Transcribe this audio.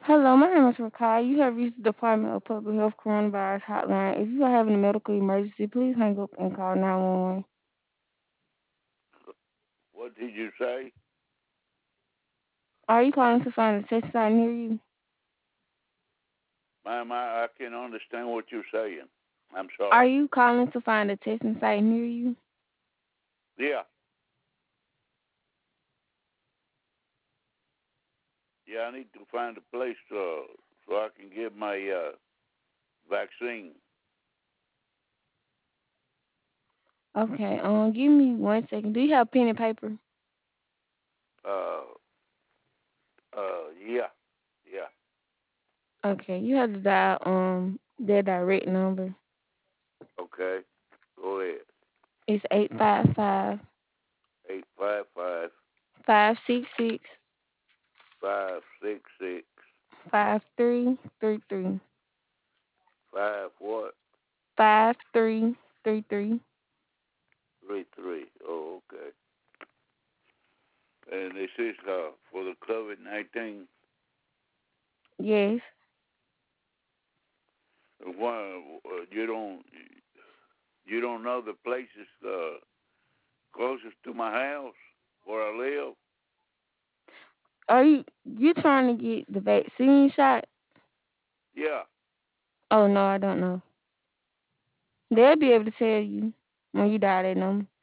Hello, my name is Rakai. You have reached the Department of Public Health Coronavirus Hotline. If you are having a medical emergency, please hang up and call 911. What did you say? Are you calling to find a test site near you? Ma'am, I can understand what you're saying. I'm Are sorry. you calling to find a testing site near you? Yeah, yeah, I need to find a place so I can get my vaccine. Okay, give me 1 second. Do you have pen and paper? Uh, yeah, yeah. Okay, you have to dial their direct number. Okay, go ahead. It's 855 855 566 566 5333. 5 what? 5333. 33. Oh, okay. And this is for the COVID-19. Yes. One, you don't know the places closest to my house where I live. Are you trying to get the vaccine shot? Yeah. Oh no, I don't know. They'll be able to tell you when you dial that number.